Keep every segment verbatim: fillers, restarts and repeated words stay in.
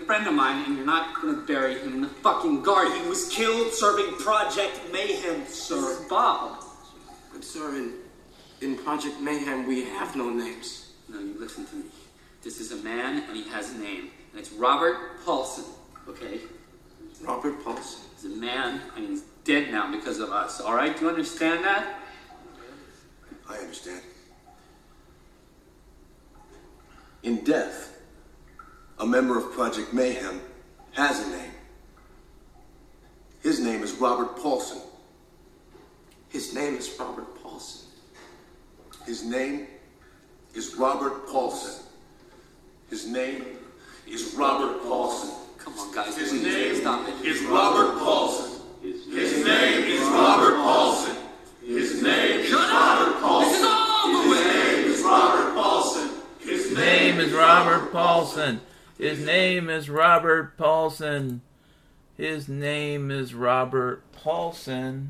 friend of mine, and you're not gonna bury him in the fucking garden. He was killed serving Project Mayhem, sir. Bob. But sir, in, in Project Mayhem, we have no names. No, you listen to me. This is a man, and he has a name. And it's Robert Paulson, okay? Robert Paulson? He's a man, and he's dead now because of us, all right? Do you understand that? I understand. In death, a member of Project Mayhem has a name. His name is Robert Paulson. His name is Robert Paulson. His name is Robert Paulson. His name is Robert Paulson. Come on, guys. His please, name stop it. is Robert Paulson. His name is Robert Paulson. His name is Robert Paulson. This is all the way. His name is Robert Paulson. His name is Robert Paulson. His name is Robert Paulson. His name is Robert Paulson.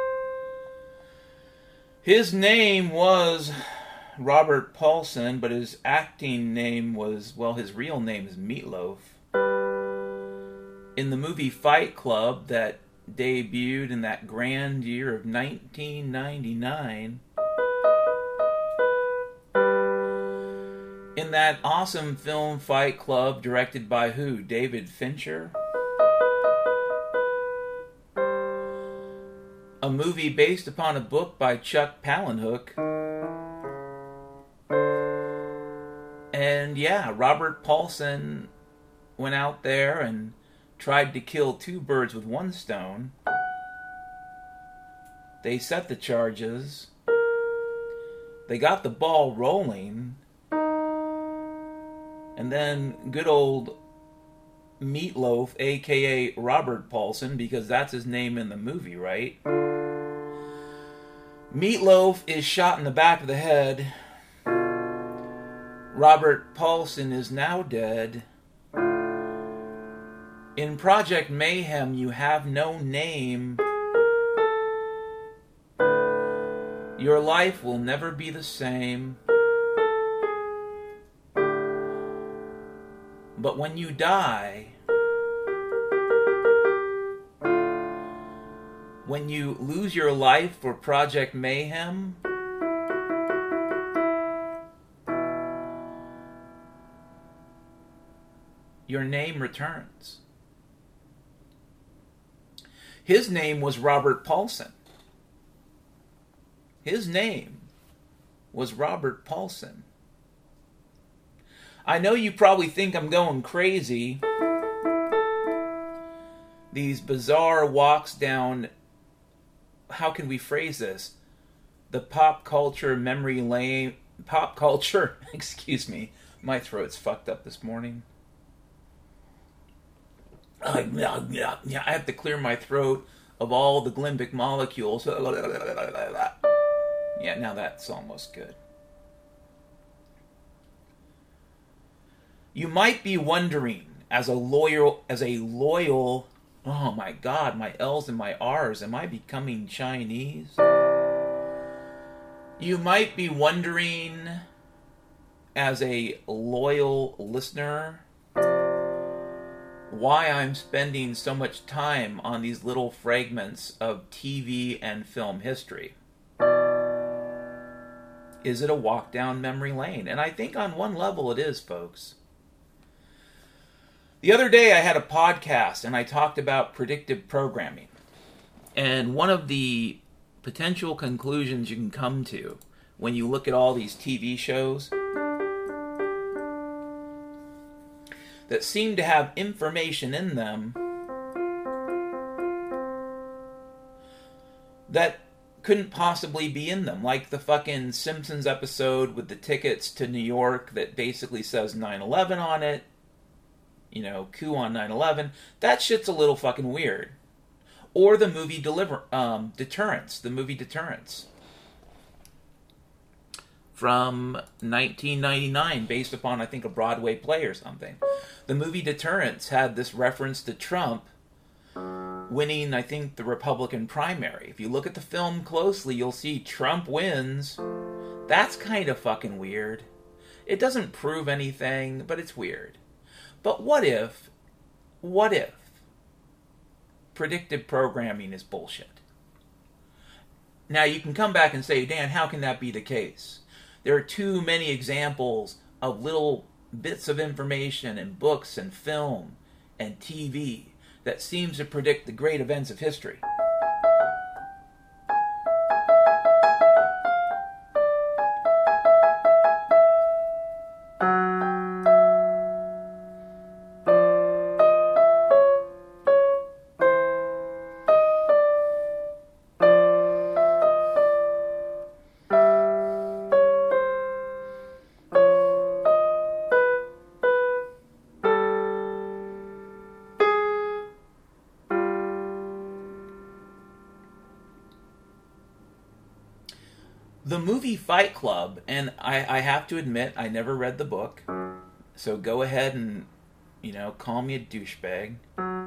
His name was Robert Paulson, but his acting name was, well, his real name is Meatloaf. In the movie Fight Club that debuted in that grand year of nineteen ninety-nine, in that awesome film Fight Club, directed by who? David Fincher? A movie based upon a book by Chuck Palahniuk. And yeah, Robert Paulson went out there and tried to kill two birds with one stone. They set the charges. They got the ball rolling. And then good old Meatloaf, aka Robert Paulson, because that's his name in the movie, right? Meatloaf is shot in the back of the head. Robert Paulson is now dead. In Project Mayhem, you have no name. Your life will never be the same. But when you die, when you lose your life for Project Mayhem, your name returns. His name was Robert Paulson. His name was Robert Paulson. I know you probably think I'm going crazy. These bizarre walks down, how can we phrase this? The pop culture memory lane, pop culture, excuse me, my throat's fucked up this morning. Uh, yeah, yeah, yeah, I have to clear my throat of all the glimbic molecules. Yeah, now that's almost good. You might be wondering, as a loyal, as a loyal, oh my God, my L's and my R's, am I becoming Chinese? You might be wondering, as a loyal listener, why I'm spending so much time on these little fragments of T V and film history. Is it a walk down memory lane? And I think on one level it is, folks. The other day I had a podcast and I talked about predictive programming. And one of the potential conclusions you can come to when you look at all these T V shows that seem to have information in them that couldn't possibly be in them. Like the fucking Simpsons episode with the tickets to New York that basically says nine eleven on it. You know, coup on nine eleven. That shit's a little fucking weird. Or the movie Deliver, um, Deterrence. The movie Deterrence. From nineteen ninety-nine, based upon, I think, a Broadway play or something. The movie Deterrence had this reference to Trump winning, I think, the Republican primary. If you look at the film closely, you'll see Trump wins. That's kind of fucking weird. It doesn't prove anything, but it's weird. But what if what if predictive programming is bullshit? Now, you can come back and say, Dan, how can that be the case? There are too many examples of little bits of information in books and film and T V that seems to predict the great events of history. The movie Fight Club, and I, I have to admit, I never read the book, so go ahead and, you know, call me a douchebag.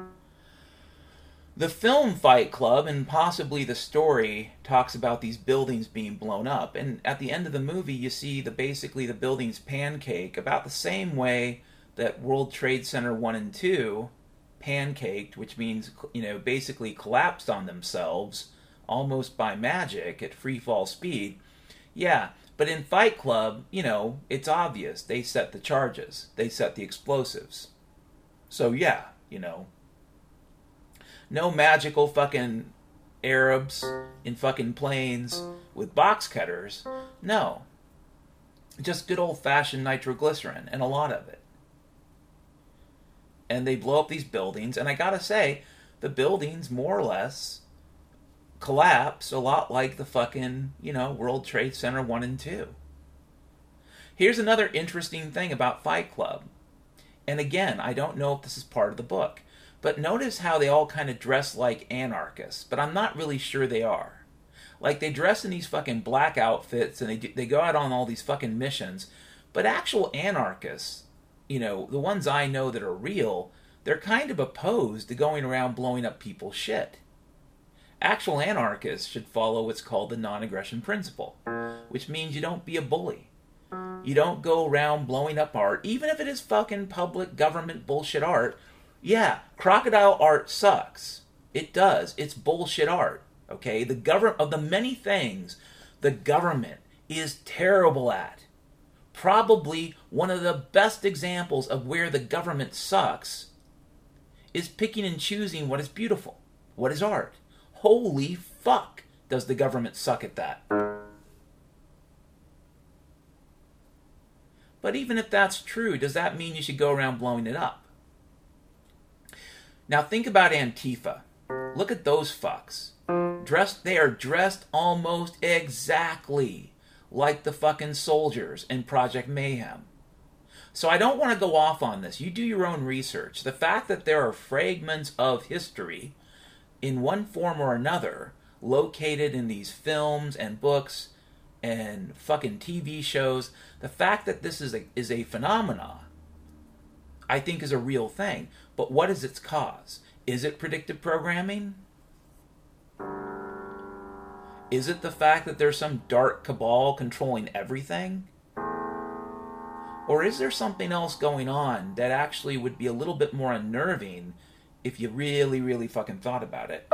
The film Fight Club, and possibly the story, talks about these buildings being blown up, and at the end of the movie you see the basically the buildings pancake about the same way that World Trade Center one and two pancaked, which means, you know, basically collapsed on themselves almost by magic at free fall speed. Yeah, but in Fight Club, you know, it's obvious. They set the charges. They set the explosives. So yeah, you know. No magical fucking Arabs in fucking planes with box cutters. No. Just good old-fashioned nitroglycerin, and a lot of it. And they blow up these buildings, and I gotta say, the buildings, more or less, collapse a lot like the fucking, you know, World Trade Center one and two. Here's another interesting thing about Fight Club. And again, I don't know if this is part of the book, but notice how they all kind of dress like anarchists, but I'm not really sure they are. Like, they dress in these fucking black outfits, and they do, they go out on all these fucking missions, but actual anarchists, you know, the ones I know that are real, they're kind of opposed to going around blowing up people's shit. Actual anarchists should follow what's called the non-aggression principle, which means you don't be a bully. You don't go around blowing up art, even if it is fucking public government bullshit art. Yeah, crocodile art sucks. It does. It's bullshit art. Okay? The government, of the many things the government is terrible at, probably one of the best examples of where the government sucks is picking and choosing what is beautiful, what is art. Holy fuck, does the government suck at that. But even if that's true, does that mean you should go around blowing it up? Now think about Antifa. Look at those fucks. Dressed, they are dressed almost exactly like the fucking soldiers in Project Mayhem. So I don't want to go off on this. You do your own research. The fact that there are fragments of history in one form or another, located in these films and books and fucking T V shows, the fact that this is a, is a phenomena, I think is a real thing. But what is its cause? Is it predictive programming? Is it the fact that there's some dark cabal controlling everything? Or is there something else going on that actually would be a little bit more unnerving if you really, really fucking thought about it?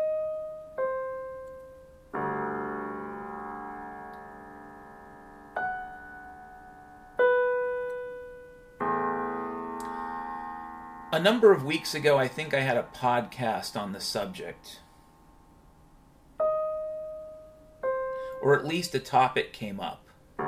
A number of weeks ago, I think I had a podcast on the subject. Or at least a topic came up.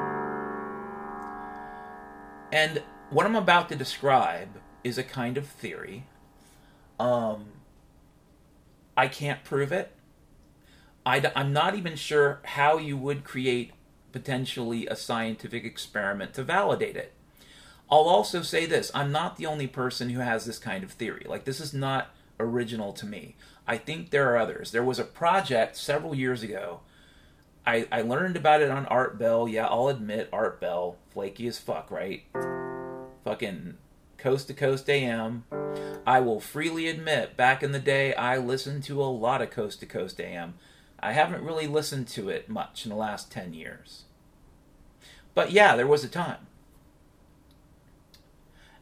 And what I'm about to describe is a kind of theory. Um, I can't prove it. I, I'm not even sure how you would create potentially a scientific experiment to validate it. I'll also say this. I'm not the only person who has this kind of theory. Like, this is not original to me. I think there are others. There was a project several years ago. I, I learned about it on Art Bell. Yeah, I'll admit, Art Bell. Flaky as fuck, right? Fucking Coast to Coast A M. I will freely admit, back in the day, I listened to a lot of Coast to Coast A M. I haven't really listened to it much in the last ten years. But yeah, there was a time.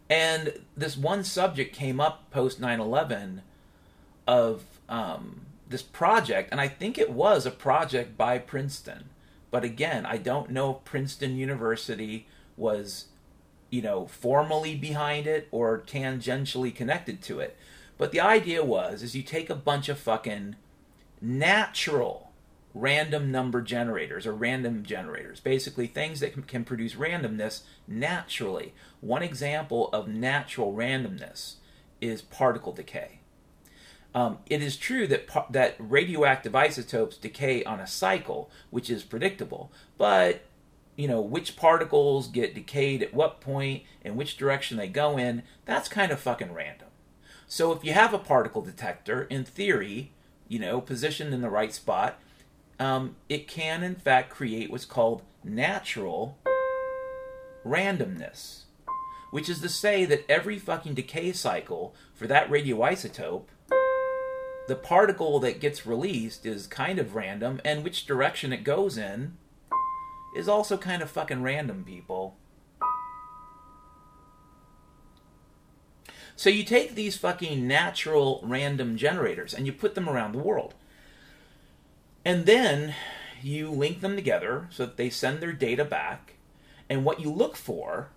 And this one subject came up post nine eleven of um, this project, and I think it was a project by Princeton. But again, I don't know if Princeton University was, you know, formally behind it or tangentially connected to it. But the idea was, is you take a bunch of fucking natural random number generators or random generators, basically things that can, can produce randomness naturally. One example of natural randomness is particle decay. Um, it is true that par- that radioactive isotopes decay on a cycle, which is predictable, but you know, which particles get decayed at what point and which direction they go in, that's kind of fucking random. So if you have a particle detector, in theory, you know, positioned in the right spot, um, it can in fact create what's called natural randomness, which is to say that every fucking decay cycle for that radioisotope, the particle that gets released is kind of random, and which direction it goes in is also kind of fucking random, people. So you take these fucking natural random generators and you put them around the world. And then you link them together so that they send their data back. And what you look for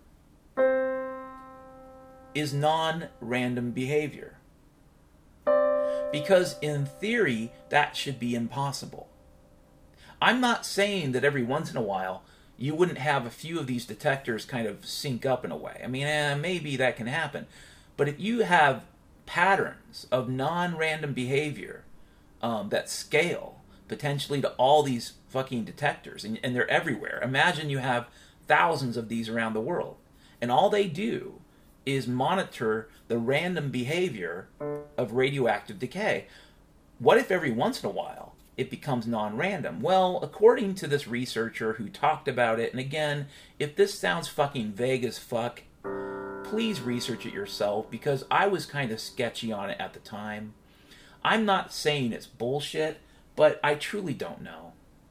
is non-random behavior. Because in theory, that should be impossible. I'm not saying that every once in a while you wouldn't have a few of these detectors kind of sync up in a way. I mean, eh, maybe that can happen. But if you have patterns of non-random behavior um, that scale potentially to all these fucking detectors, and, and they're everywhere. Imagine you have thousands of these around the world, and all they do is monitor the random behavior of radioactive decay. What if every once in a while it becomes non-random? Well, according to this researcher who talked about it, and again, if this sounds fucking vague as fuck, please research it yourself, because I was kind of sketchy on it at the time. I'm not saying it's bullshit, but I truly don't know.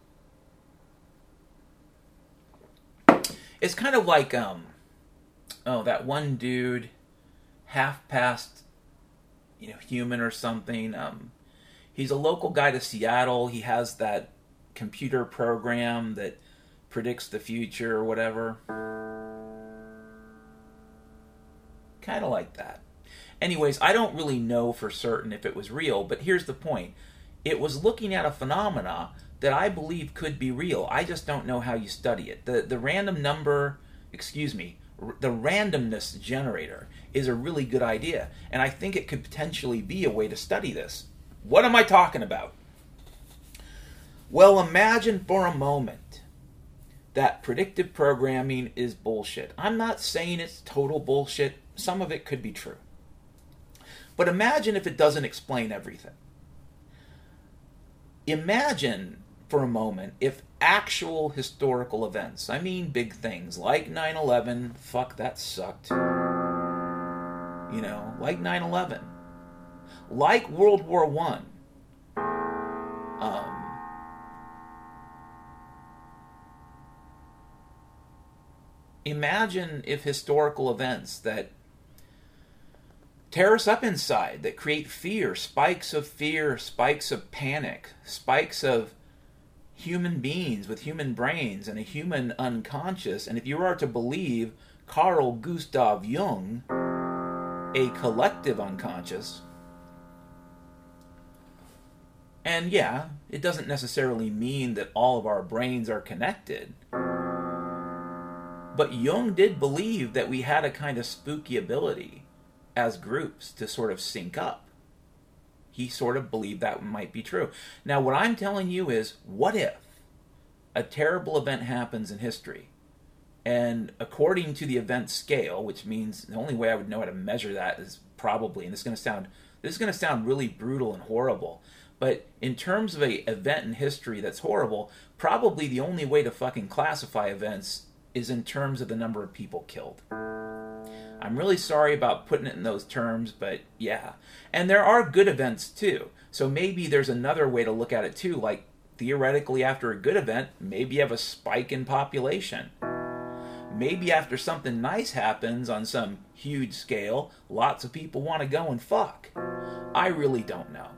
It's kind of like, um, oh, that one dude, half past, you know, human or something. Um, he's a local guy to Seattle. He has that computer program that predicts the future or whatever. Kind of like that. Anyways, I don't really know for certain if it was real, but here's the point. It was looking at a phenomena that I believe could be real. I just don't know how you study it. The the random number, excuse me, r- the randomness generator is a really good idea, and I think it could potentially be a way to study this. What am I talking about? Well, imagine for a moment that predictive programming is bullshit. I'm not saying it's total bullshit. Some of it could be true. But imagine if it doesn't explain everything. Imagine for a moment if actual historical events, I mean big things like nine eleven, fuck that sucked, you know, like nine eleven, like World War One, um, imagine if historical events that tear us up inside, that create fear, spikes of fear, spikes of panic, spikes of human beings with human brains and a human unconscious. And if you are to believe Carl Gustav Jung, a collective unconscious, and yeah, it doesn't necessarily mean that all of our brains are connected, but Jung did believe that we had a kind of spooky ability as groups to sort of sync up. He sort of believed that might be true. Now, what I'm telling you is, what if a terrible event happens in history, and according to the event scale, which means the only way I would know how to measure that is probably, and this is going to sound this is going to sound really brutal and horrible, but in terms of a event in history that's horrible, probably the only way to fucking classify events is in terms of the number of people killed. I'm really sorry about putting it in those terms, but yeah. And there are good events too. So maybe there's another way to look at it too, like theoretically after a good event, maybe you have a spike in population. Maybe after something nice happens on some huge scale, lots of people want to go and fuck. I really don't know.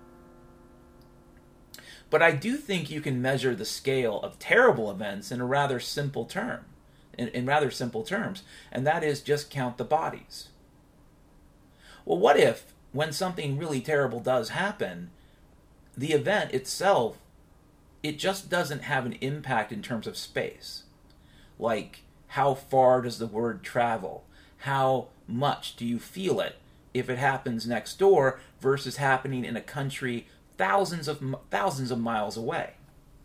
But I do think you can measure the scale of terrible events in a rather simple term, in, in rather simple terms, and that is just count the bodies. Well, what if, when something really terrible does happen, the event itself, it just doesn't have an impact in terms of space? Like, how far does the word travel? How much do you feel it if it happens next door versus happening in a country thousands of thousands of miles away?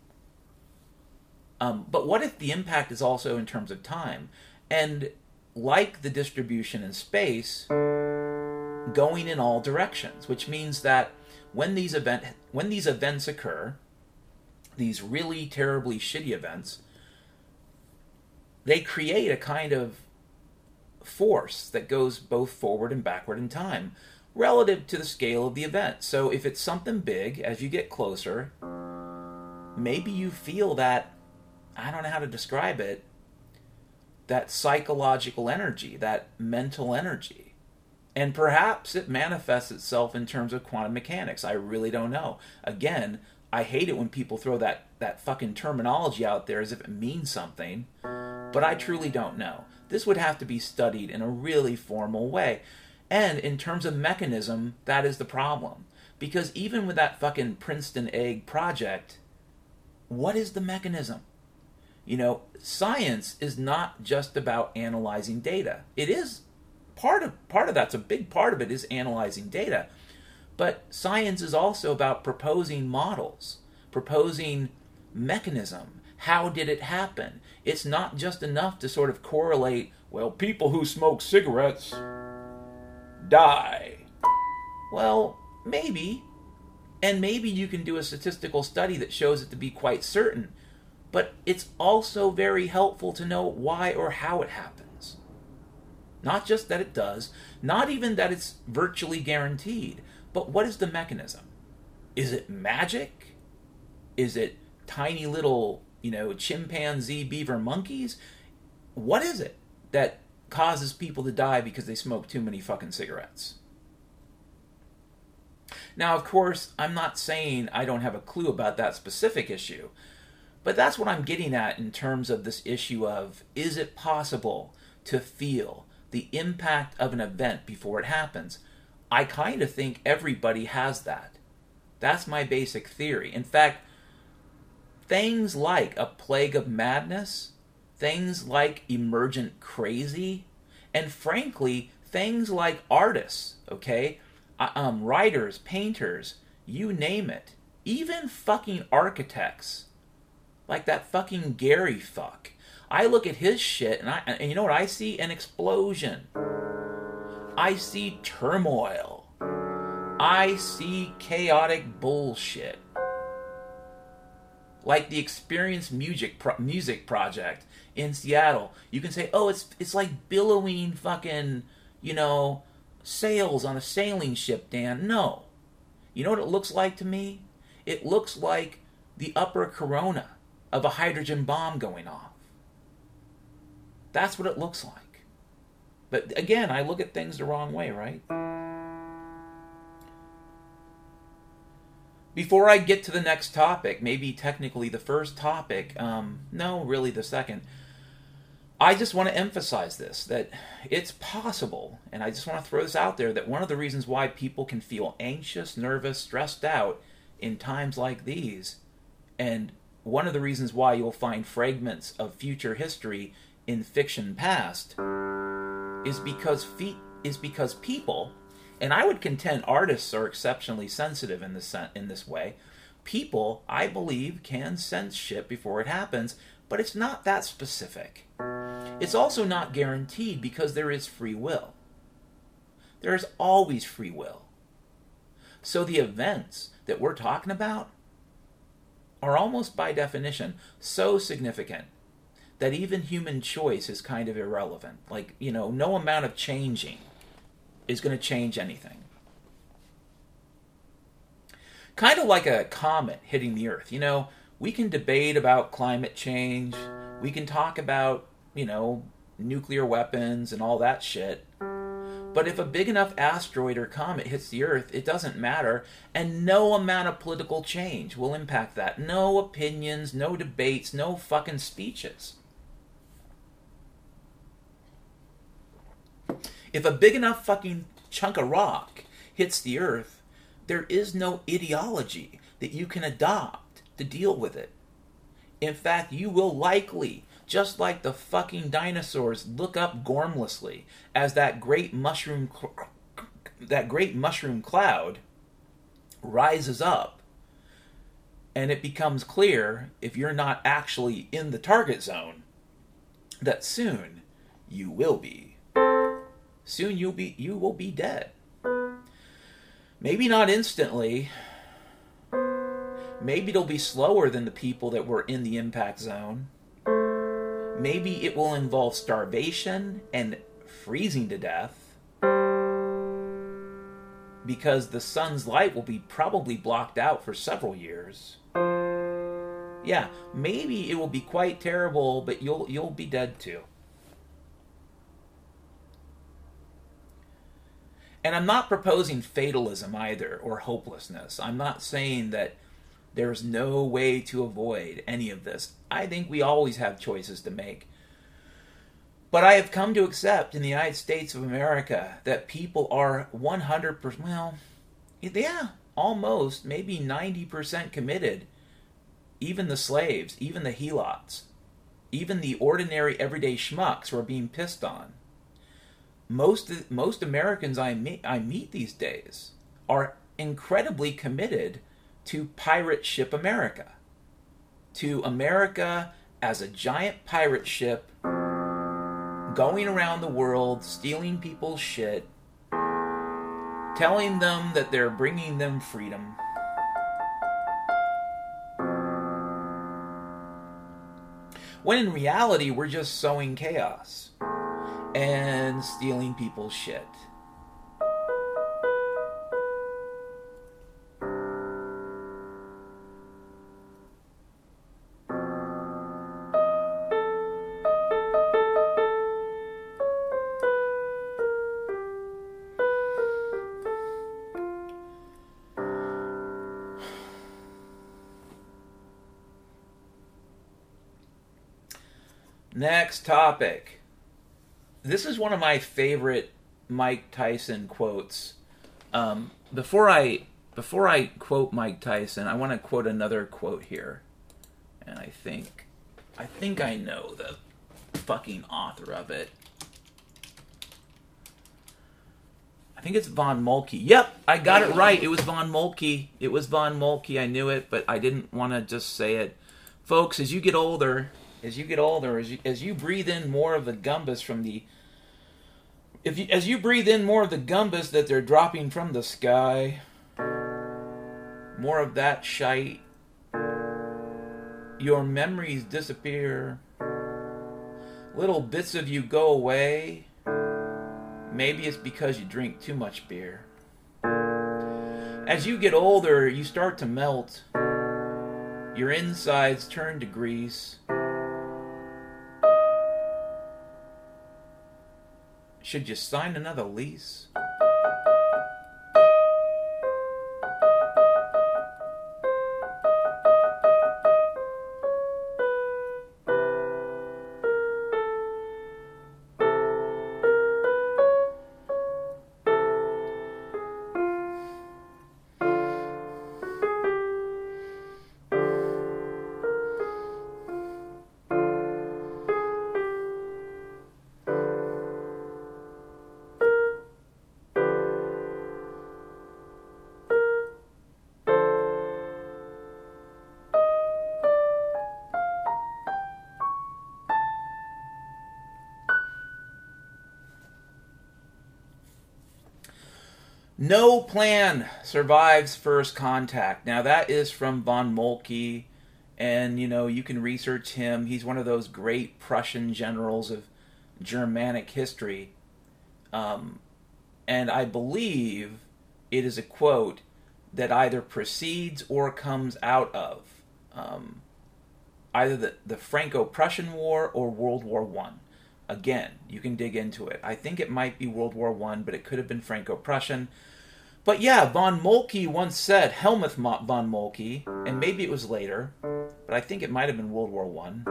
Um, but what if the impact is also in terms of time? And like the distribution in space, going in all directions, which means that when these event when these events occur, these really terribly shitty events, they create a kind of force that goes both forward and backward in time relative to the scale of the event. So if it's something big, as you get closer, maybe you feel that, I don't know how to describe it, that psychological energy, that mental energy. And perhaps it manifests itself in terms of quantum mechanics. I really don't know. Again, I hate it when people throw that, that fucking terminology out there as if it means something, but I truly don't know. This would have to be studied in a really formal way. And in terms of mechanism, that is the problem. Because even with that fucking Princeton egg project, what is the mechanism? You know, science is not just about analyzing data. It is part of part of that's a big part of it is analyzing data. But science is also about proposing models, proposing mechanism. How did it happen? It's not just enough to sort of correlate, well, people who smoke cigarettes die. Well, maybe. And maybe you can do a statistical study that shows it to be quite certain. But it's also very helpful to know why or how it happens. Not just that it does, not even that it's virtually guaranteed, but what is the mechanism? Is it magic? Is it tiny little, you know, chimpanzee, beaver, monkeys? What is it that causes people to die because they smoke too many fucking cigarettes? Now, of course, I'm not saying I don't have a clue about that specific issue, but that's what I'm getting at in terms of this issue of, is it possible to feel the impact of an event before it happens? I kind of think everybody has that. That's my basic theory. In fact, things like a plague of madness, things like emergent crazy, and frankly, things like artists, okay? Um, writers, painters, you name it. Even fucking architects. Like that fucking Gary fuck. I look at his shit, and, I, and you know what I see? An explosion. I see turmoil. I see chaotic bullshit. Like the Experience Music Pro- Music Project in Seattle. You can say, oh, it's it's like billowing fucking, you know, sails on a sailing ship, Dan. No. You know what it looks like to me? It looks like the upper corona of a hydrogen bomb going off. That's what it looks like. But again, I look at things the wrong way, right? Before I get to the next topic, maybe technically the first topic, um, no, really the second, I just want to emphasize this, that it's possible, and I just want to throw this out there, that one of the reasons why people can feel anxious, nervous, stressed out in times like these, and one of the reasons why you'll find fragments of future history in fiction past, is because fe- is because people, and I would contend artists are exceptionally sensitive in this in this way. People, I believe, can sense shit before it happens, but it's not that specific. It's also not guaranteed because there is free will. There is always free will. So the events that we're talking about are almost by definition so significant that even human choice is kind of irrelevant. Like, you know, no amount of changing is going to change anything. Kind of like a comet hitting the Earth. You know, we can debate about climate change. We can talk about, you know, nuclear weapons and all that shit. But if a big enough asteroid or comet hits the Earth, it doesn't matter, and no amount of political change will impact that. No opinions, no debates, no fucking speeches. If a big enough fucking chunk of rock hits the Earth, there is no ideology that you can adopt to deal with it. In fact, you will likely, just like the fucking dinosaurs, look up gormlessly as that great mushroom, that great mushroom cloud rises up, and it becomes clear, if you're not actually in the target zone, that soon you will be. Soon you'll be, you will be dead. Maybe not instantly. Maybe it'll be slower than the people that were in the impact zone. Maybe it will involve starvation and freezing to death, because the sun's light will be probably blocked out for several years. Yeah, maybe it will be quite terrible, but you'll you'll be dead too. And I'm not proposing fatalism either, or hopelessness. I'm not saying that there's no way to avoid any of this. I think we always have choices to make. But I have come to accept in the United States of America that people are one hundred percent, well, yeah, almost, maybe ninety percent committed. Even the slaves, even the helots, even the ordinary everyday schmucks who are being pissed on. Most most Americans I meet, I meet these days are incredibly committed to pirate ship America. To America as a giant pirate ship going around the world, stealing people's shit, telling them that they're bringing them freedom. When in reality, we're just sowing chaos and stealing people's shit. Next topic. This is one of my favorite Mike Tyson quotes. Um, before I before I quote Mike Tyson, I want to quote another quote here, and I think I think I know the fucking author of it. I think it's Von Moltke. Yep, I got it right. It was Von Moltke. It was Von Moltke. I knew it, but I didn't want to just say it, folks. As you get older. As you get older, as you, as you breathe in more of the gumbus from the, if you, as you breathe in more of the gumbus that they're dropping from the sky, more of that shite, your memories disappear, little bits of you go away. Maybe it's because you drink too much beer. As you get older, you start to melt. Your insides turn to grease. Should you sign another lease? No plan survives first contact. Now that is from Von Moltke, and you know, you can research him. He's one of those great Prussian generals of Germanic history. Um, and I believe it is a quote that either precedes or comes out of um, either the, the Franco-Prussian War or World War One. Again, you can dig into it. I think it might be World War One, but it could have been Franco-Prussian. But yeah, von Moltke once said, Helmuth von Moltke, and maybe it was later, but I think it might have been World War One.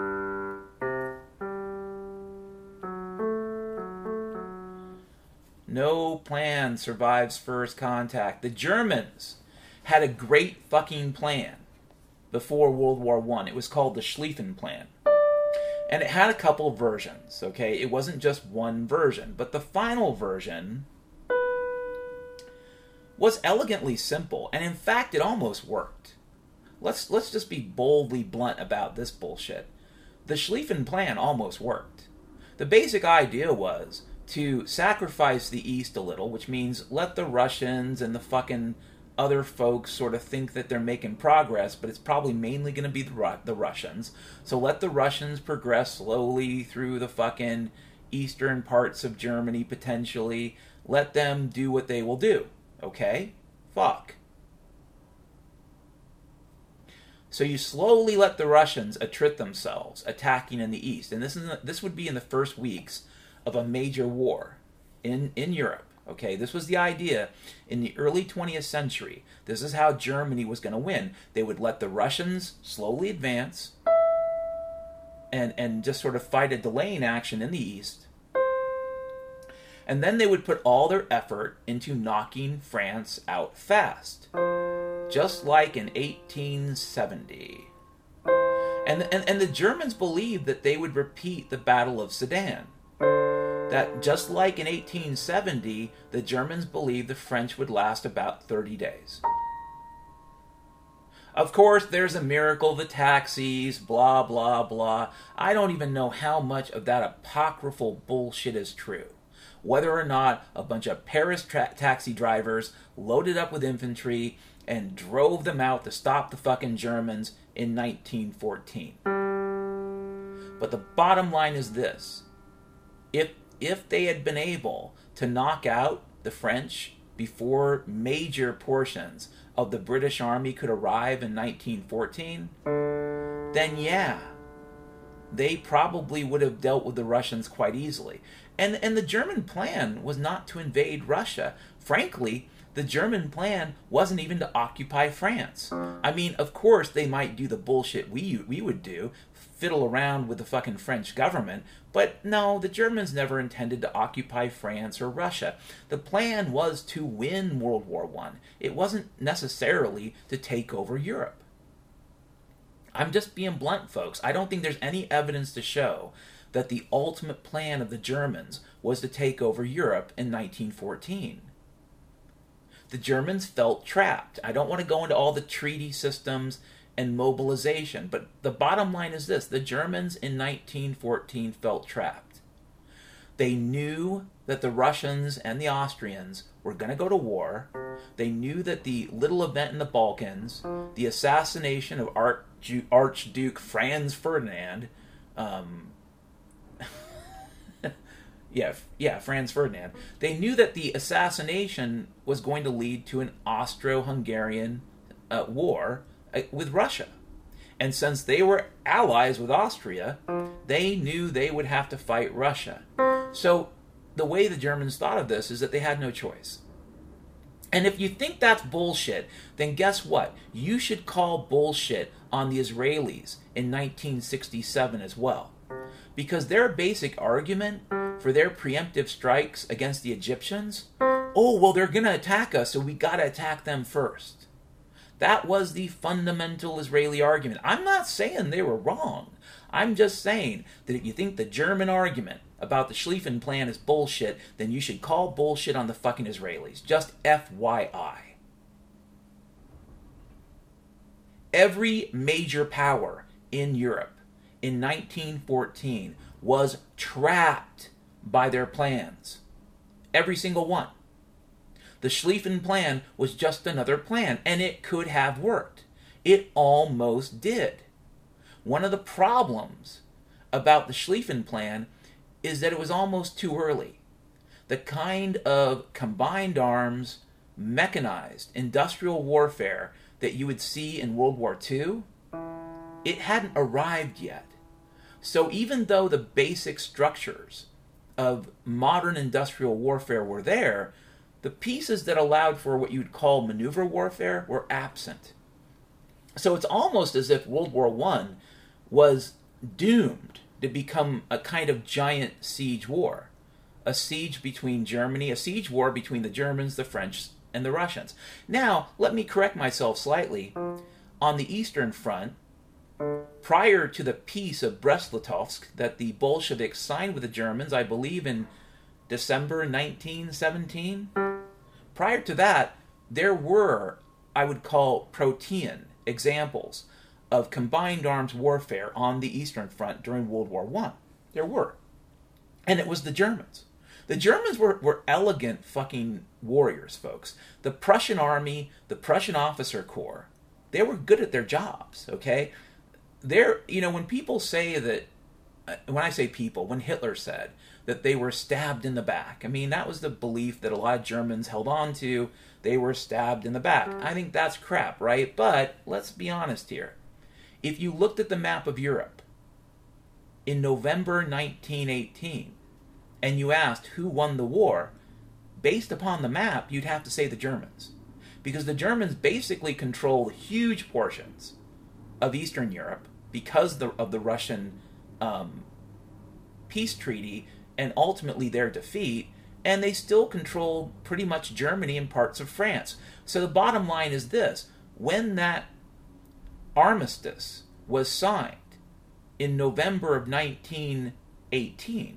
No plan survives first contact. The Germans had a great fucking plan before World War One. It was called the Schlieffen Plan. And it had a couple of versions, okay? It wasn't just one version. But the final version was elegantly simple. And in fact, it almost worked. Let's, let's just be boldly blunt about this bullshit. The Schlieffen Plan almost worked. The basic idea was to sacrifice the East a little, which means let the Russians and the fucking other folks sort of think that they're making progress, but it's probably mainly going to be the, Ru- the Russians. So let the Russians progress slowly through the fucking eastern parts of Germany, potentially. Let them do what they will do. Okay? Fuck. So you slowly let the Russians attrit themselves, attacking in the east. And this is this would be in the first weeks of a major war in, in Europe. Okay, this was the idea in the early twentieth century. This is how Germany was going to win. They would let the Russians slowly advance and, and just sort of fight a delaying action in the east. And then they would put all their effort into knocking France out fast. Just like in eighteen seventy. And, and, and the Germans believed that they would repeat the Battle of Sedan. That just like in eighteen seventy, the Germans believed the French would last about thirty days. Of course, there's a miracle, the taxis, blah, blah, blah. I don't even know how much of that apocryphal bullshit is true. Whether or not a bunch of Paris tra- taxi drivers loaded up with infantry and drove them out to stop the fucking Germans in nineteen fourteen. But the bottom line is this. If If they had been able to knock out the French before major portions of the British Army could arrive in nineteen fourteen, then yeah, they probably would have dealt with the Russians quite easily. And, and the German plan was not to invade Russia. Frankly, the German plan wasn't even to occupy France. I mean, of course, they might do the bullshit we we would do, fiddle around with the fucking French government, but no, the Germans never intended to occupy France or Russia. The plan was to win World War One. It wasn't necessarily to take over Europe. I'm just being blunt, folks. I don't think there's any evidence to show that the ultimate plan of the Germans was to take over Europe in nineteen fourteen. The Germans felt trapped. I don't want to go into all the treaty systems and mobilization, but the bottom line is this. The Germans in nineteen fourteen felt trapped. They knew that the Russians and the Austrians were going to go to war. They knew that the little event in the Balkans, the assassination of Archduke, Archduke Franz Ferdinand, um, yeah, yeah, Franz Ferdinand, they knew that the assassination was going to lead to an Austro-Hungarian uh, war uh, with Russia. And since they were allies with Austria, they knew they would have to fight Russia. So the way the Germans thought of this is that they had no choice. And if you think that's bullshit, then guess what? You should call bullshit on the Israelis in nineteen sixty-seven as well. Because their basic argument for their preemptive strikes against the Egyptians, oh, well, they're going to attack us, so we got to attack them first. That was the fundamental Israeli argument. I'm not saying they were wrong. I'm just saying that if you think the German argument about the Schlieffen Plan is bullshit, then you should call bullshit on the fucking Israelis. Just F Y I. Every major power in Europe in nineteen fourteen was trapped by their plans. Every single one. The Schlieffen Plan was just another plan, and it could have worked. It almost did. One of the problems about the Schlieffen Plan is that it was almost too early. The kind of combined arms, mechanized industrial warfare that you would see in World War Two, it hadn't arrived yet. So even though the basic structures of modern industrial warfare were there, the pieces that allowed for what you'd call maneuver warfare were absent. So it's almost as if World War One was doomed to become a kind of giant siege war. A siege between Germany, a siege war between the Germans, the French, and the Russians. Now, let me correct myself slightly. On the Eastern Front, prior to the Peace of Brest-Litovsk that the Bolsheviks signed with the Germans, I believe in December nineteen seventeen, prior to that, there were, I would call, protean examples of combined arms warfare on the Eastern Front during World War One. There were. And it was the Germans. The Germans were, were elegant fucking warriors, folks. The Prussian army, the Prussian officer corps, they were good at their jobs, okay? They're, you know, when people say that, when I say people, when Hitler said that they were stabbed in the back, I mean, that was the belief that a lot of Germans held on to. They were stabbed in the back. I think that's crap, right? But let's be honest here. If you looked at the map of Europe in November nineteen eighteen, and you asked who won the war, based upon the map, you'd have to say the Germans. Because the Germans basically controlled huge portions of Eastern Europe because the, of the Russian um, peace treaty and ultimately their defeat, and they still controlled pretty much Germany and parts of France. So the bottom line is this. When that armistice was signed in November of nineteen eighteen,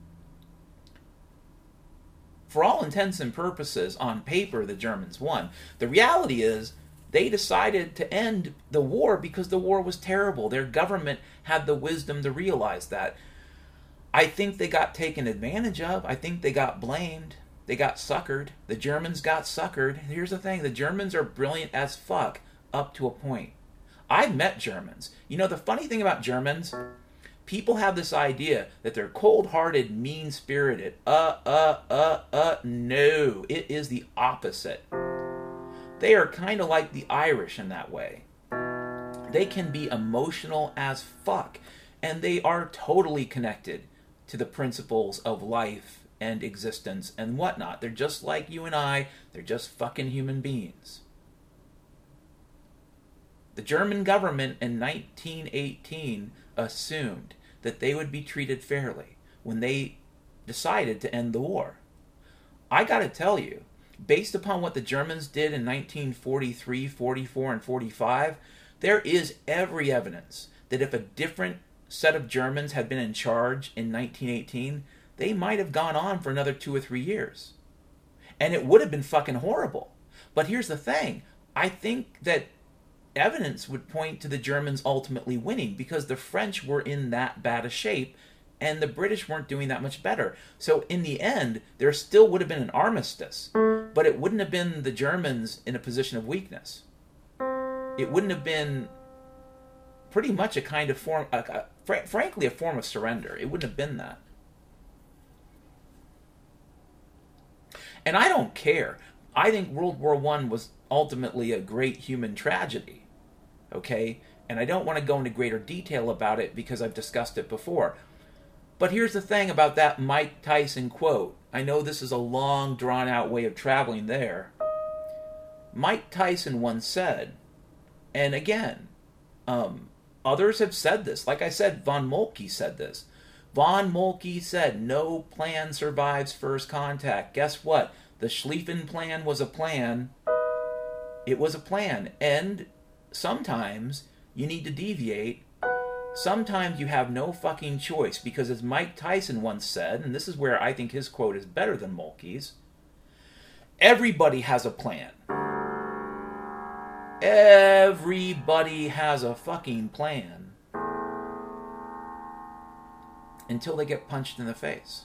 for all intents and purposes, on paper, the Germans won. The reality is, they decided to end the war because the war was terrible. Their government had the wisdom to realize that. I think they got taken advantage of. I think they got blamed. They got suckered. The Germans got suckered. Here's the thing. The Germans are brilliant as fuck up to a point. I've met Germans. You know, the funny thing about Germans, people have this idea that they're cold-hearted, mean-spirited. Uh, uh, uh, uh, no. It is the opposite. They are kind of like the Irish in that way. They can be emotional as fuck, and they are totally connected to the principles of life and existence and whatnot. They're just like you and I. They're just fucking human beings. The German government in nineteen eighteen assumed that they would be treated fairly when they decided to end the war. I gotta tell you, based upon what the Germans did in nineteen forty-three, forty-four, and forty-five, there is every evidence that if a different set of Germans had been in charge in nineteen eighteen, they might have gone on for another two or three years. And it would have been fucking horrible. But here's the thing. I think that evidence would point to the Germans ultimately winning because the French were in that bad a shape and the British weren't doing that much better. So in the end, there still would have been an armistice, but it wouldn't have been the Germans in a position of weakness. It wouldn't have been pretty much a kind of form, a, a, fr- frankly, a form of surrender. It wouldn't have been that. And I don't care. I think World War One was ultimately a great human tragedy. Okay? And I don't want to go into greater detail about it because I've discussed it before. But here's the thing about that Mike Tyson quote. I know this is a long, drawn-out way of traveling there. Mike Tyson once said, and again, um, others have said this. Like I said, von Moltke said this. Von Moltke said, no plan survives first contact. Guess what? The Schlieffen Plan was a plan. It was a plan. And sometimes you need to deviate. Sometimes you have no fucking choice. Because as Mike Tyson once said, and this is where I think his quote is better than Moltke's, everybody has a plan. Everybody has a fucking plan. Until they get punched in the face.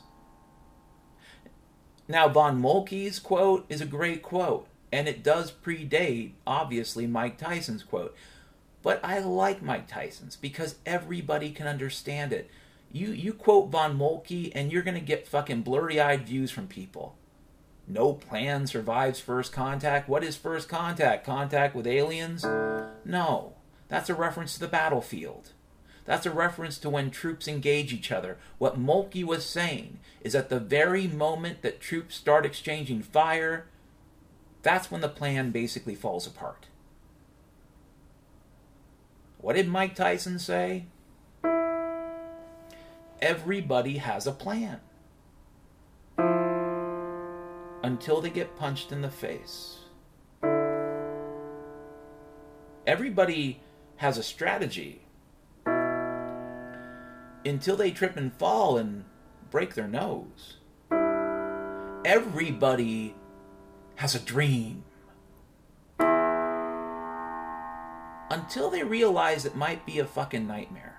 Now, von Moltke's quote is a great quote. And it does predate, obviously, Mike Tyson's quote. But I like Mike Tyson's because everybody can understand it. You you quote von Moltke and you're going to get fucking blurry-eyed views from people. No plan survives first contact. What is first contact? Contact with aliens? No. That's a reference to the battlefield. That's a reference to when troops engage each other. What Moltke was saying is at the very moment that troops start exchanging fire, that's when the plan basically falls apart. What did Mike Tyson say? Everybody has a plan. Until they get punched in the face. Everybody has a strategy. Until they trip and fall and break their nose. Everybody has a dream. Until they realize it might be a fucking nightmare.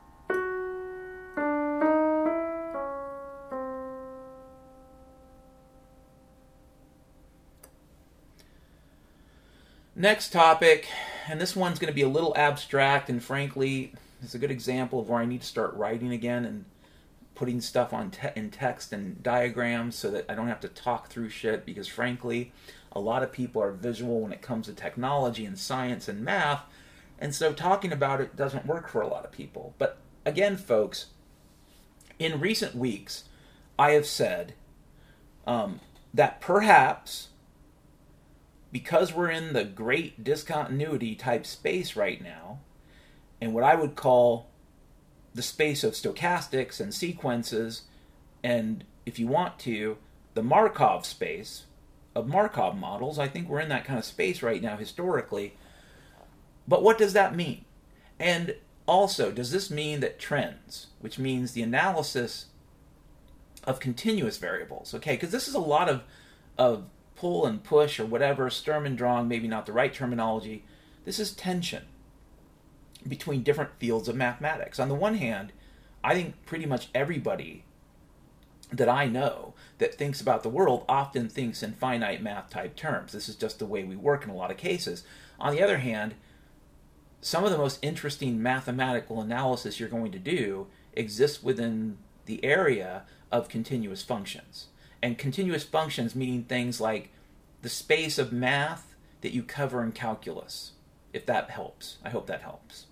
Next topic, and this one's going to be a little abstract, and frankly, it's a good example of where I need to start writing again and putting stuff on te- in text and diagrams so that I don't have to talk through shit, because frankly, a lot of people are visual when it comes to technology and science and math, and so talking about it doesn't work for a lot of people. But again, folks, in recent weeks, I have said um, that perhaps because we're in the great discontinuity type space right now, and what I would call the space of stochastics and sequences, and if you want to, the Markov space of Markov models, I think we're in that kind of space right now historically. But what does that mean? And also, does this mean that trends, which means the analysis of continuous variables, okay, because this is a lot of, of pull and push or whatever, Sturm und Drang, maybe not the right terminology. This is tension between different fields of mathematics. On the one hand, I think pretty much everybody that I know that thinks about the world often thinks in finite math type terms. This is just the way we work in a lot of cases. On the other hand, some of the most interesting mathematical analysis you're going to do exists within the area of continuous functions. And continuous functions meaning things like the space of math that you cover in calculus, if that helps. I hope that helps.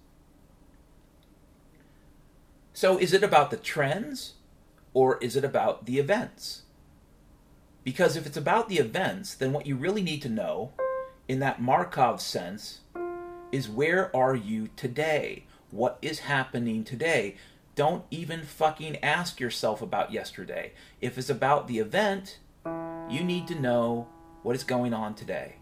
So is it about the trends or is it about the events? Because if it's about the events, then what you really need to know in that Markov sense is where are you today? What is happening today? Don't even fucking ask yourself about yesterday. If it's about the event, you need to know what is going on today.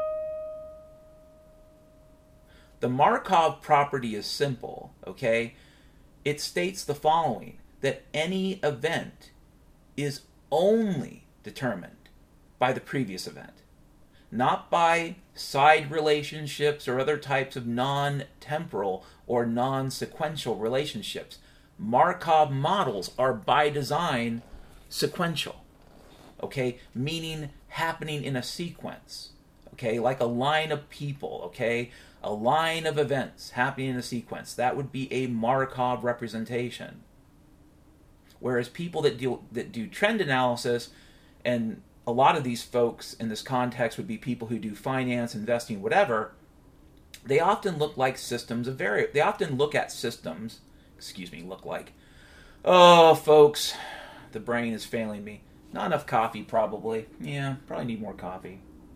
The Markov property is simple, okay? It states the following, that any event is only determined by the previous event, not by side relationships or other types of non-temporal or non-sequential relationships. Markov models are by design sequential, okay, meaning happening in a sequence, okay, like a line of people, okay, a line of events happening in a sequence. That would be a Markov representation. Whereas people that do that do trend analysis, and a lot of these folks in this context would be people who do finance, investing, whatever, they often look like systems of variables. They often look at systems. Excuse me, look like. Oh, folks, the brain is failing me. Not enough coffee, probably. Yeah, probably need more coffee.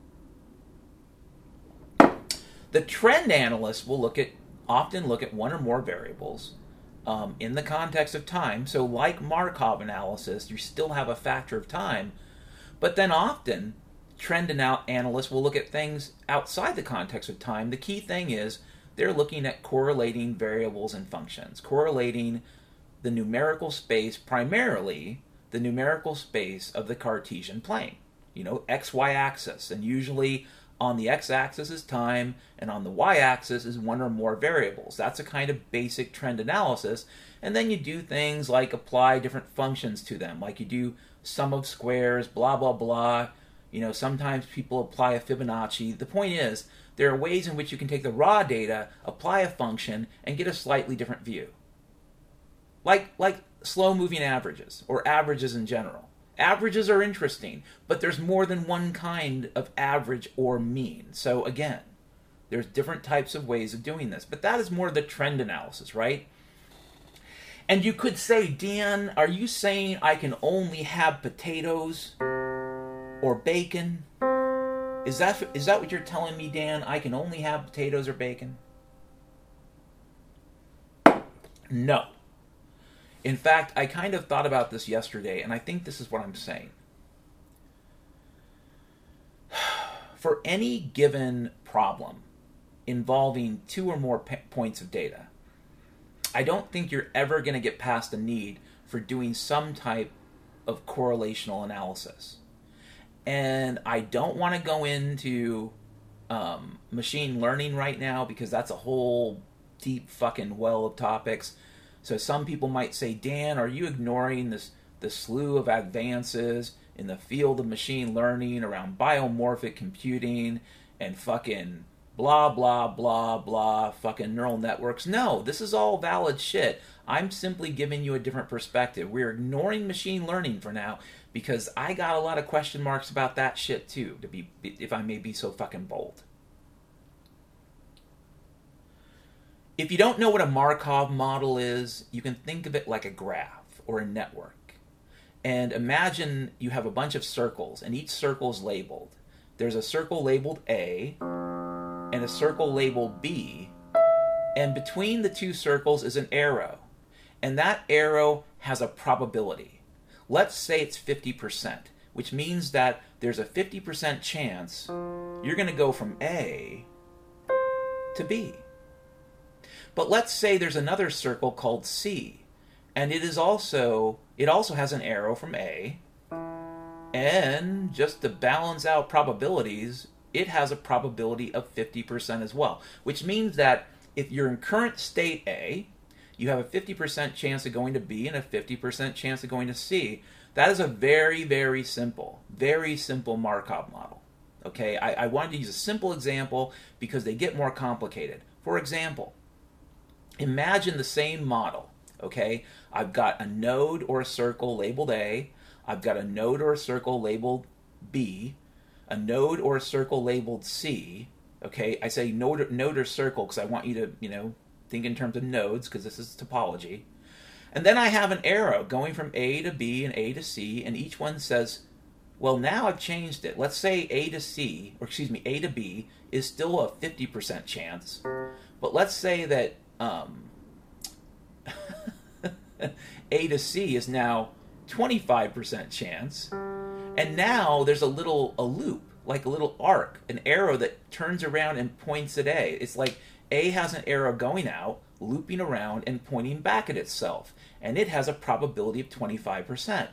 The trend analyst will look at, often look at one or more variables um, in the context of time. So like Markov analysis, you still have a factor of time. But then often, trend anal- analysts will look at things outside the context of time. The key thing is, they're looking at correlating variables and functions, correlating the numerical space, primarily the numerical space of the Cartesian plane, you know, x y axis. And usually on the x-axis is time, and on the y-axis is one or more variables. That's a kind of basic trend analysis. And then you do things like apply different functions to them, like you do sum of squares, blah, blah, blah. You know, sometimes people apply a Fibonacci. The point is, there are ways in which you can take the raw data, apply a function, and get a slightly different view. Like, like slow-moving averages, or averages in general. Averages are interesting, but there's more than one kind of average or mean. So again, there's different types of ways of doing this. But that is more the trend analysis, right? And you could say, Dan, are you saying I can only have potatoes or bacon? Is that is that what you're telling me, Dan? I can only have potatoes or bacon? No. In fact, I kind of thought about this yesterday, and I think this is what I'm saying. For any given problem involving two or more p- points of data, I don't think you're ever going to get past the need for doing some type of correlational analysis. And I don't want to go into um, machine learning right now because that's a whole deep fucking well of topics. So some people might say, Dan, are you ignoring this the slew of advances in the field of machine learning around biomorphic computing and fucking blah, blah, blah, blah, fucking neural networks? No, this is all valid shit. I'm simply giving you a different perspective. We're ignoring machine learning for now because I got a lot of question marks about that shit too, to be, if I may be so fucking bold. If you don't know what a Markov model is, you can think of it like a graph or a network. And imagine you have a bunch of circles, and each circle is labeled. There's a circle labeled A, and a circle labeled B, and between the two circles is an arrow. And that arrow has a probability. Let's say it's fifty percent, which means that there's a fifty percent chance you're going to go from A to B. But let's say there's another circle called C, and it is also it also has an arrow from A, and just to balance out probabilities, it has a probability of fifty percent as well, which means that if you're in current state A, you have a fifty percent chance of going to B and a fifty percent chance of going to C. That is a very, very simple, very simple Markov model. Okay, I, I wanted to use a simple example because they get more complicated. For example, imagine the same model, okay? I've got a node or a circle labeled A. I've got a node or a circle labeled B. A node or a circle labeled C. Okay, I say node, node or circle because I want you to, you know, think in terms of nodes because this is topology. And then I have an arrow going from A to B and A to C, and each one says, well, now I've changed it. Let's say A to C, or excuse me, A to B is still a fifty percent chance. But let's say that um, A to C is now twenty-five percent chance. And now there's a little a loop, like a little arc, an arrow that turns around and points at A. It's like A has an arrow going out, looping around, and pointing back at itself. And it has a probability of twenty-five percent.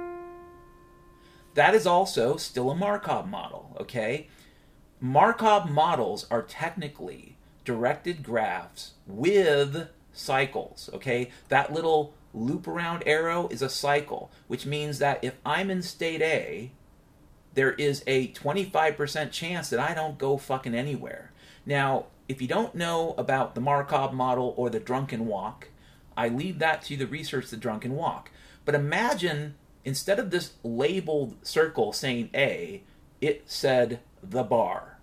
That is also still a Markov model, okay? Markov models are technically directed graphs with cycles, okay? That little loop around arrow is a cycle, which means that if I'm in state A, there is a twenty-five percent chance that I don't go fucking anywhere. Now, if you don't know about the Markov model or the drunken walk, I leave that to you to research the drunken walk. But imagine, instead of this labeled circle saying A, it said the bar.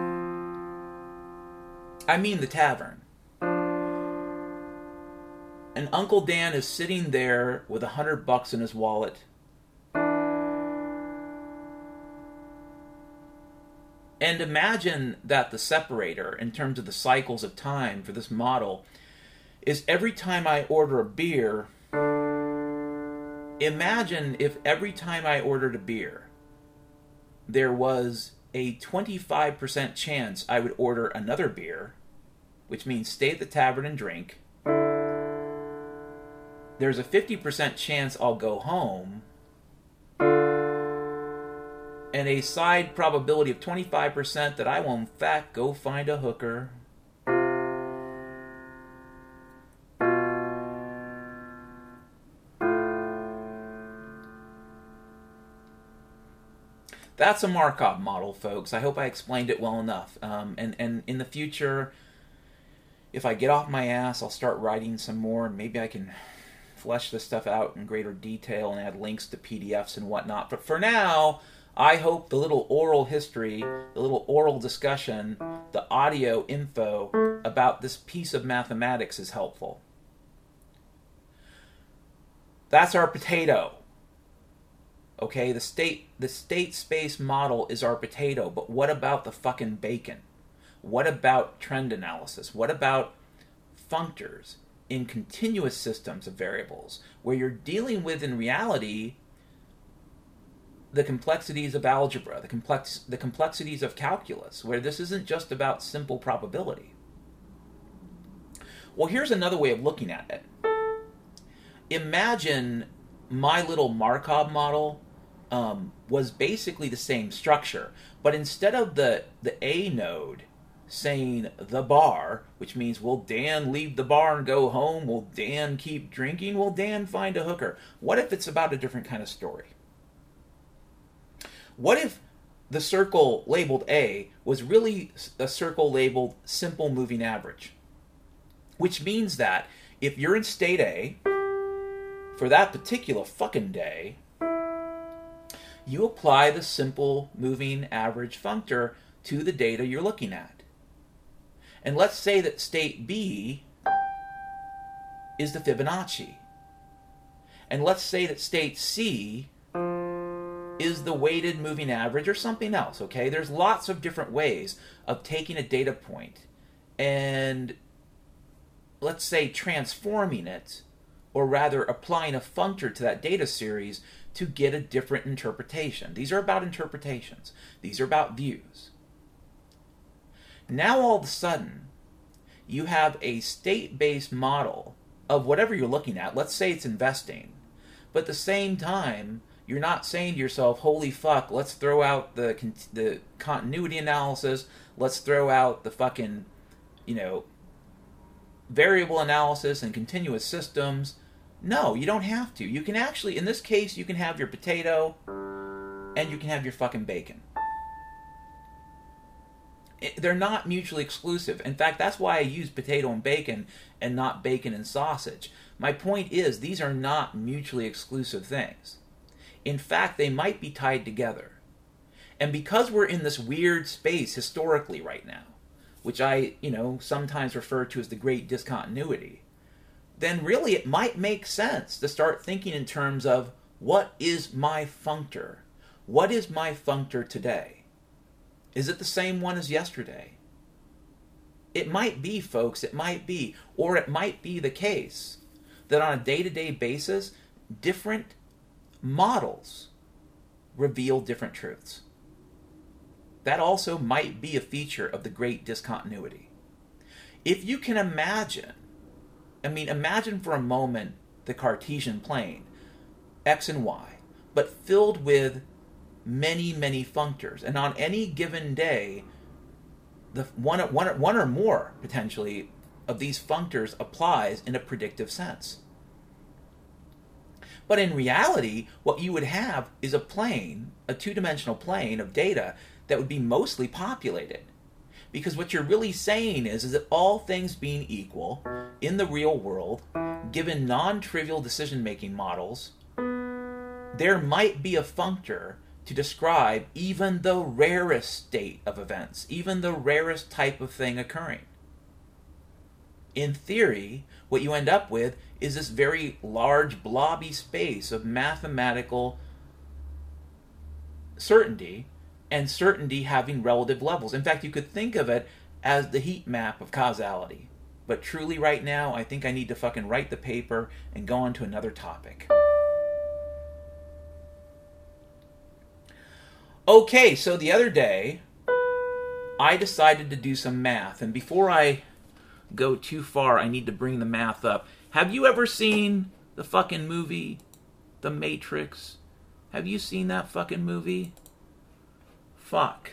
I mean the tavern. And Uncle Dan is sitting there with a hundred bucks in his wallet. And imagine that the separator, in terms of the cycles of time for this model, is every time I order a beer, imagine if every time I ordered a beer, there was a twenty-five percent chance I would order another beer, which means stay at the tavern and drink. There's a fifty percent chance I'll go home, and a side probability of twenty-five percent that I will in fact go find a hooker. That's a Markov model, folks. I hope I explained it well enough. Um, and, and in the future, if I get off my ass, I'll start writing some more, and maybe I can flesh this stuff out in greater detail and add links to P D Fs and whatnot. But for now, I hope the little oral history, the little oral discussion, the audio info about this piece of mathematics is helpful. That's our potato. Okay, the state the state space model is our potato, but what about the fucking bacon? What about trend analysis? What about functors in continuous systems of variables where you're dealing with, in reality, the complexities of algebra, the complex the complexities of calculus, where this isn't just about simple probability? Well, here's another way of looking at it. Imagine my little Markov model um, was basically the same structure, but instead of the, the A node saying the bar, which means will Dan leave the bar and go home? Will Dan keep drinking? Will Dan find a hooker? What if it's about a different kind of story? What if the circle labeled A was really a circle labeled simple moving average? Which means that if you're in state A, for that particular fucking day, you apply the simple moving average functor to the data you're looking at. And let's say that state B is the Fibonacci. And let's say that state C is the weighted moving average or something else, okay? There's lots of different ways of taking a data point and, let's say, transforming it, or rather applying a functor to that data series to get a different interpretation. These are about interpretations. These are about views. Now all of a sudden, you have a state-based model of whatever you're looking at. Let's say it's investing. But at the same time, you're not saying to yourself, holy fuck, let's throw out the the continuity analysis, let's throw out the fucking, you know, variable analysis and continuous systems. No, you don't have to. You can actually, in this case, you can have your potato and you can have your fucking bacon. It, they're not mutually exclusive. In fact, that's why I use potato and bacon and not bacon and sausage. My point is, these are not mutually exclusive things. In fact, they might be tied together. And because we're in this weird space historically right now, which I, you know, sometimes refer to as the great discontinuity, then really it might make sense to start thinking in terms of, what is my functor? What is my functor today? Is it the same one as yesterday? It might be, folks, it might be. Or it might be the case that on a day-to-day basis, different models reveal different truths. That also might be a feature of the great discontinuity. If you can imagine, I mean, imagine for a moment the Cartesian plane, x and y, but filled with many, many functors. And on any given day, the one, one, one or more, potentially, of these functors applies in a predictive sense. But in reality, what you would have is a plane, a two-dimensional plane of data that would be mostly populated. Because what you're really saying is, is that all things being equal, in the real world, given non-trivial decision-making models, there might be a functor to describe even the rarest state of events, even the rarest type of thing occurring. In theory, what you end up with is this very large blobby space of mathematical certainty, and certainty having relative levels. In fact, you could think of it as the heat map of causality. But truly right now, I think I need to fucking write the paper and go on to another topic. Okay, so the other day, I decided to do some math. And before I go too far, I need to bring the math up. Have you ever seen the fucking movie, The Matrix? Have you seen that fucking movie? Fuck.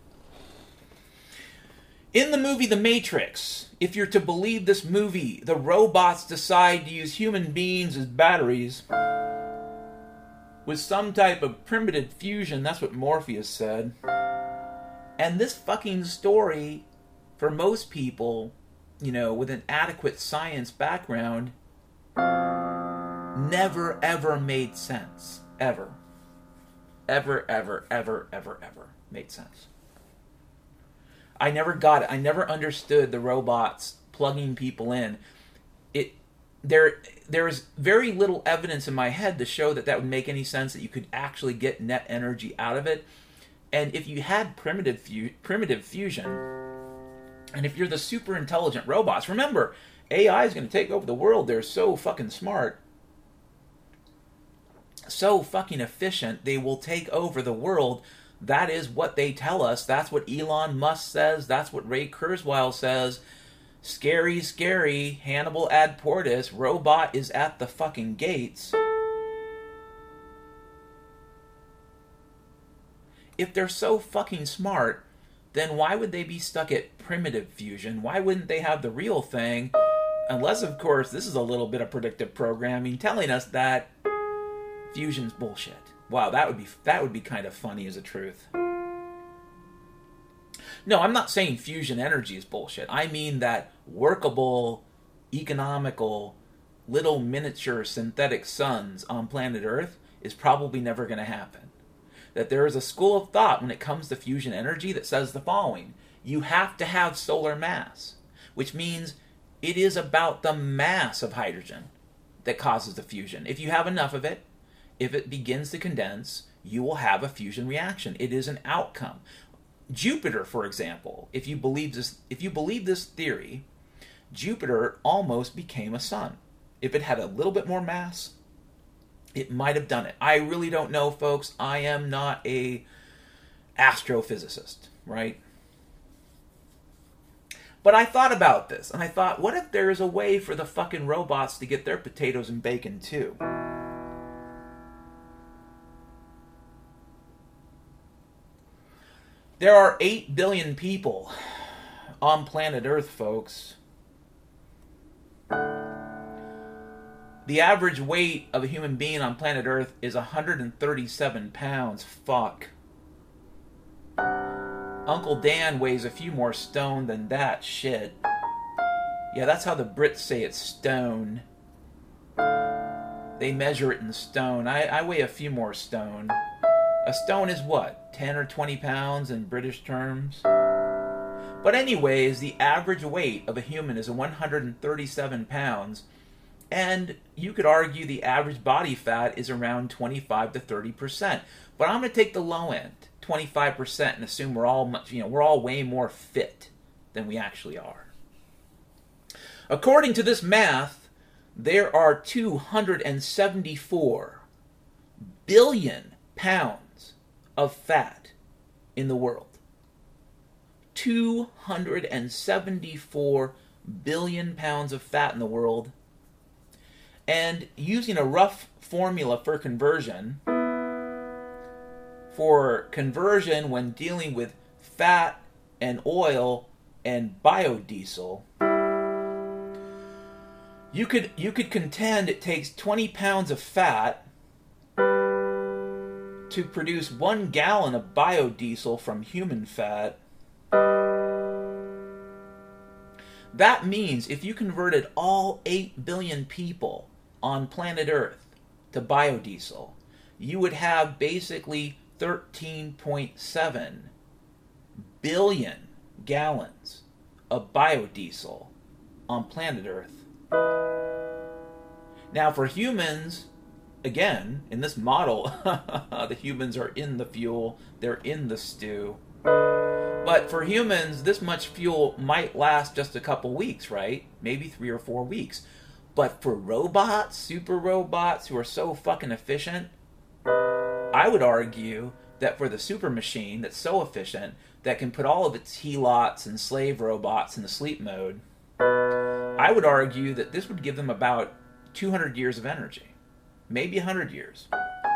In the movie The Matrix, if you're to believe this movie, the robots decide to use human beings as batteries with some type of primitive fusion. That's what Morpheus said. And this fucking story, for most people, you know, with an adequate science background, never ever made sense. Ever. Ever, ever, ever, ever, ever made sense. I never got it. I never understood the robots plugging people in. It there there's very little evidence in my head to show that that would make any sense, that you could actually get net energy out of it. And if you had primitive fu- primitive fusion, and if you're the super intelligent robots, remember, A I is going to take over the world. They're so fucking smart, so fucking efficient, they will take over the world. That is what they tell us. That's what Elon Musk says. That's what Ray Kurzweil says. Scary, scary, Hannibal ad portis, robot is at the fucking gates. If they're so fucking smart, then why would they be stuck at primitive fusion? Why wouldn't they have the real thing? Unless, of course, this is a little bit of predictive programming telling us that fusion's bullshit. Wow, that would be that would be kind of funny as a truth. No, I'm not saying fusion energy is bullshit. I mean that workable, economical, little miniature synthetic suns on planet Earth is probably never going to happen. That there is a school of thought when it comes to fusion energy that says the following: you have to have solar mass, which means it is about the mass of hydrogen that causes the fusion. If you have enough of it, if it begins to condense, you will have a fusion reaction. It is an outcome. Jupiter, for example, if you believe this, if you believe this theory, Jupiter almost became a sun. If it had a little bit more mass, it might have done it. I really don't know, folks. I am not a astrophysicist, right? But I thought about this, and I thought, what if there is a way for the fucking robots to get their potatoes and bacon too? There are eight billion people on planet Earth, folks. The average weight of a human being on planet Earth is one hundred thirty-seven pounds. Fuck. Uncle Dan weighs a few more stone than that shit. Yeah, that's how the Brits say it's stone. They measure it in stone. I, I weigh a few more stone. A stone is what? ten or twenty pounds in British terms? But anyways, the average weight of a human is one hundred thirty-seven pounds. And you could argue the average body fat is around twenty-five to thirty percent. But I'm going to take the low end, twenty-five percent, and assume we're all much, you know, we're all way more fit than we actually are. According to this math, there are two hundred seventy-four billion pounds of fat in the world. two hundred seventy-four billion pounds of fat in the world. And using a rough formula for conversion, for conversion when dealing with fat and oil and biodiesel, you could you could contend it takes twenty pounds of fat to produce one gallon of biodiesel from human fat. That means if you converted all eight billion people on planet Earth to biodiesel, you would have basically thirteen point seven billion gallons of biodiesel on planet Earth. Now for humans, again, in this model, the humans are in the fuel, they're in the stew. But for humans, this much fuel might last just a couple weeks, right? Maybe three or four weeks. But for robots, super robots who are so fucking efficient, I would argue that for the super machine that's so efficient, that can put all of its helots and slave robots into sleep mode, I would argue that this would give them about two hundred years of energy. Maybe one hundred years.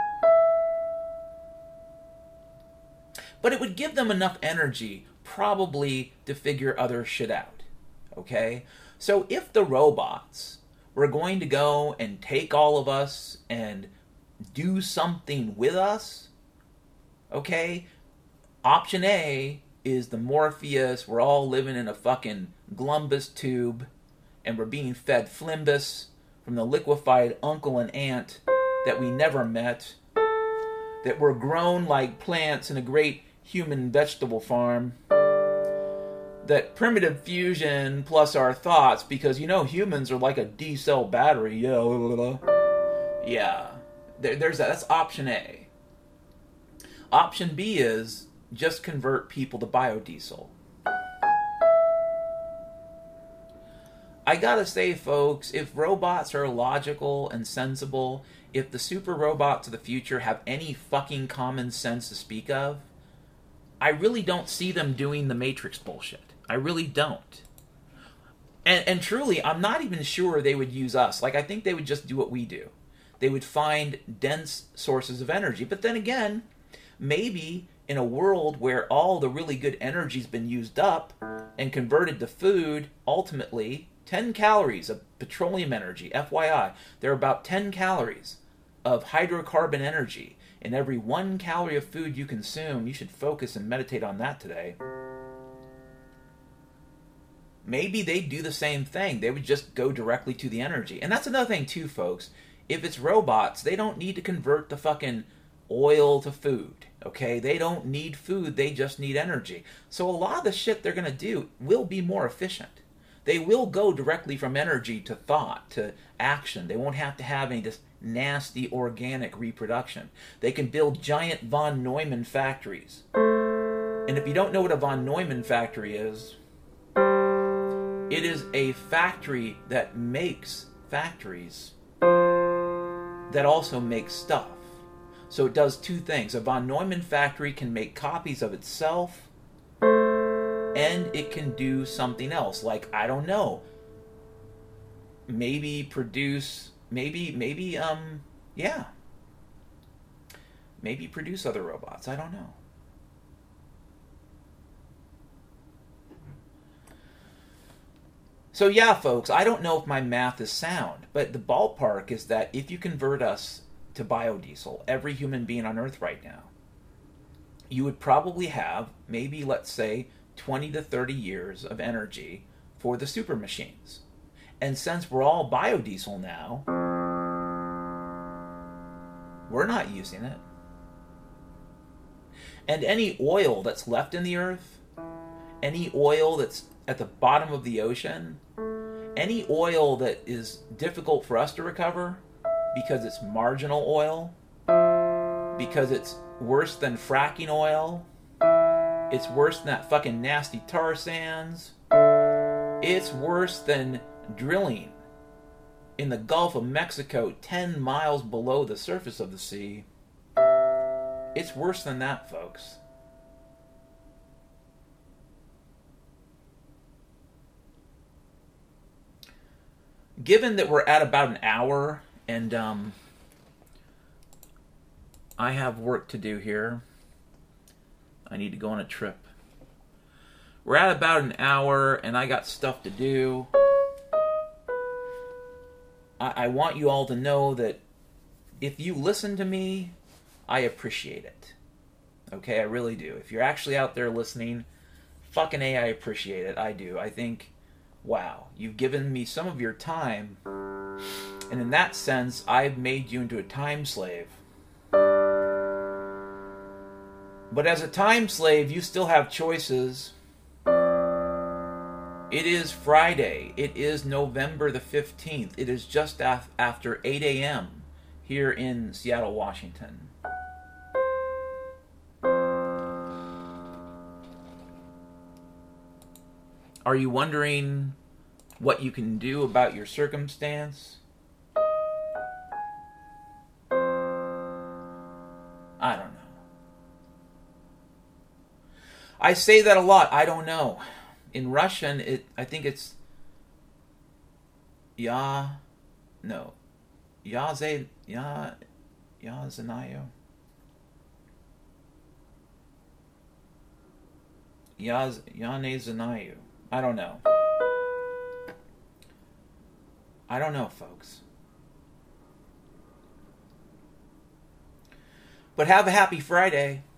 But it would give them enough energy probably to figure other shit out. Okay? So if the robots were going to go and take all of us and do something with us, okay, option A is the Morpheus, we're all living in a fucking Glumbus tube and we're being fed Flimbus from the liquefied uncle and aunt that we never met, that were grown like plants in a great human vegetable farm. that primitive fusion plus our thoughts, because, you know, humans are like a D-cell battery. Yeah, blah, blah, blah. Yeah. There, there's that. That's option A. Option B is just convert people to biodiesel. I gotta say, folks, if robots are logical and sensible, if the super robots of the future have any fucking common sense to speak of, I really don't see them doing the Matrix bullshit. I really don't. And and truly, I'm not even sure they would use us. Like, I think they would just do what we do. They would find dense sources of energy. But then again, maybe in a world where all the really good energy's been used up and converted to food, ultimately, ten calories of petroleum energy, F Y I, there are about ten calories of hydrocarbon energy in every one calorie of food you consume. You should focus and meditate on that today. Maybe they'd do the same thing. They would just go directly to the energy. And that's another thing too, folks. If it's robots, they don't need to convert the fucking oil to food, okay? They don't need food, they just need energy. So a lot of the shit they're going to do will be more efficient. They will go directly from energy to thought, to action. They won't have to have any this nasty organic reproduction. They can build giant von Neumann factories. And if you don't know what a von Neumann factory is, it is a factory that makes factories that also make stuff. So it does two things. A von Neumann factory can make copies of itself, and it can do something else. Like, I don't know, maybe produce, maybe, maybe, um, yeah. Maybe produce other robots. I don't know. So yeah, folks, I don't know if my math is sound, but the ballpark is that if you convert us to biodiesel, every human being on Earth right now, you would probably have, maybe, let's say, twenty to thirty years of energy for the super machines. And since we're all biodiesel now, we're not using it. And any oil that's left in the earth, any oil that's at the bottom of the ocean, any oil that is difficult for us to recover because it's marginal oil, because it's worse than fracking oil, it's worse than that fucking nasty tar sands, it's worse than drilling in the Gulf of Mexico ten miles below the surface of the sea. It's worse than that, folks. Given that we're at about an hour and um, I have work to do here, I need to go on a trip. We're at about an hour and I got stuff to do. I, I want you all to know that if you listen to me, I appreciate it. Okay, I really do. If you're actually out there listening, fucking A, I appreciate it. I do. I think, wow, you've given me some of your time, and in that sense, I've made you into a time slave. But as a time slave, you still have choices. It is Friday. It is November the fifteenth. It is just af- after eight a.m. here in Seattle, Washington. Are you wondering what you can do about your circumstance? I don't know. I say that a lot. I don't know. In Russian, it I think it's Ya, no, Ya ze Ya Ya znаю. Ya Ya ne znаю. I don't know. I don't know, folks. But have a happy Friday.